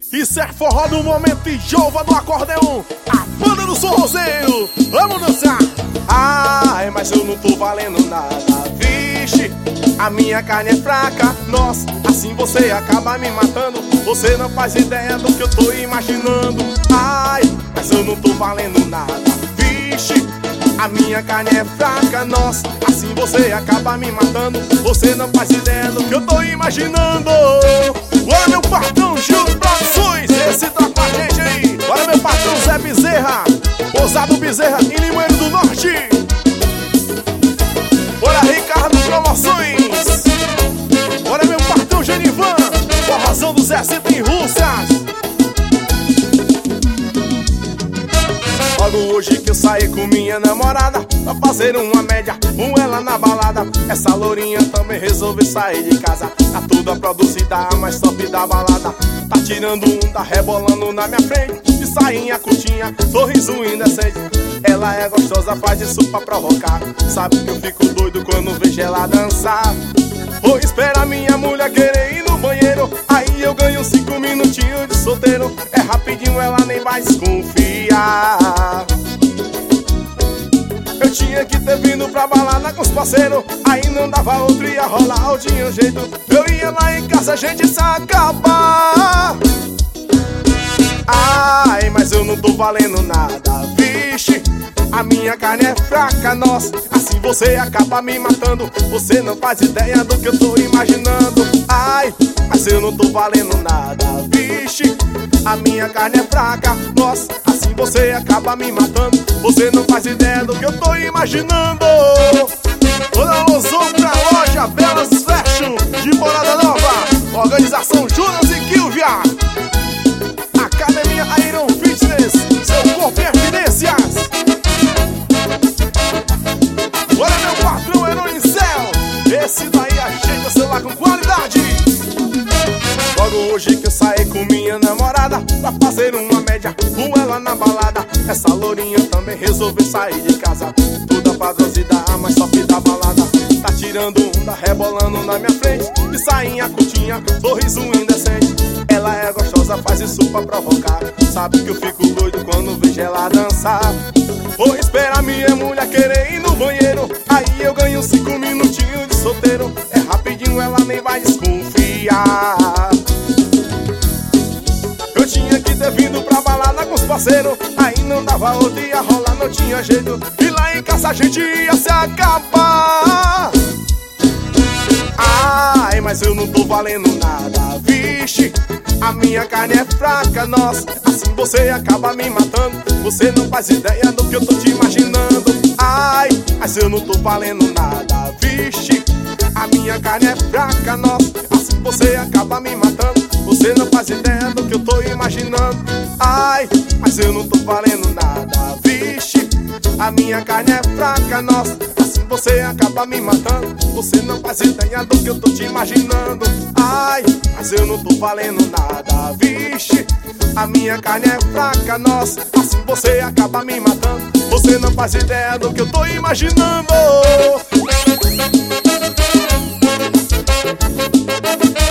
Isso é forró do momento e jova do acordeão. A banda do sorrozeiro, vamos dançar. Ai, mas eu não tô valendo nada, vixe. A minha carne é fraca, nossa, assim você acaba me matando. Você não faz ideia do que eu tô imaginando. Ai, mas eu não tô valendo nada, vixe. A minha carne é fraca, nossa, assim você acaba me matando. Você não faz ideia do que eu tô imaginando. Bora meu patrão Júlio Produções, esse tá com a gente aí. Bora meu patrão Zé Bezerra, Ousado Bezerra em Limoeiro do Norte. Bora Ricardo Promoções. Bora meu patrão Genivan, forrozão do Zezito em Russas. Logo hoje que eu saí com minha namorada pra fazer uma média com ela na balada. Essa lourinha também resolveu sair de casa. Tá toda produzida, a mais top da balada. Tá tirando tá rebolando na minha frente. De sainha curtinha, sorriso indecente. Ela é gostosa, faz isso pra provocar. Sabe que eu fico doido quando vejo ela dançar. Vou esperar minha mulher querer ir no banheiro. Aí eu ganho 5 minutinhos de solteiro. É rapidinho, ela nem vai desconfiar. Eu tinha que ter vindo pra balada com os parceiros. Aí não dava outro, ia rolar, eu tinha um jeito. Eu ia lá em casa, a gente se acabar. Ai, mas eu não tô valendo nada, vixe. A minha carne é fraca, nossa, assim você acaba me matando. Você não faz ideia do que eu tô imaginando. Ai, mas eu não tô valendo nada, vixe. A minha carne é fraca, nossa, assim você acaba me matando. Você não faz ideia do que eu tô imaginando. Toda alusão pra loja Belas Fashion de Morada Nova. Organização Jonas e Kilvia. Academia Iron Fitness, seu corpo em evidências. Bora meu patrão Heronicel, esse daí ajeita seu lá com qualidade. Logo hoje que eu saí com minha namorada pra fazer uma média com ela na balada. Essa lourinha também resolveu sair de casa. Toda padrãozida, a mais top da balada. Tá tirando tá rebolando na minha frente. De sainha curtinha, sorriso indecente. Ela é gostosa, faz isso pra provocar. Sabe que eu fico doido quando vejo ela dançar. Vou esperar minha mulher querer ir no banheiro. Aí eu ganho 5 minutinhos de solteiro. É rapidinho, ela nem vai desconfiar. Eu tinha que ter vindo pra balada com os parceiros. Aí não dava outro, ia rolar, não tinha jeito. E lá em casa a gente ia se acabar. Ai, mas eu não tô valendo nada, vixe. A minha carne é fraca, nossa, assim você acaba me matando. Você não faz ideia do que eu tô te imaginando. Ai, mas eu não tô valendo nada, vixe. A minha carne é fraca, nossa, assim você acaba me matando. Você não faz ideia do que eu tô imaginando. Ai, mas eu não tô valendo nada, vixe. A minha carne é fraca, nossa, assim você acaba me matando. Você não faz ideia do que eu tô te imaginando. Ai, mas eu não tô valendo nada, vixe. A minha carne é fraca, nossa, assim você acaba me matando. Você não faz ideia do que eu tô imaginando.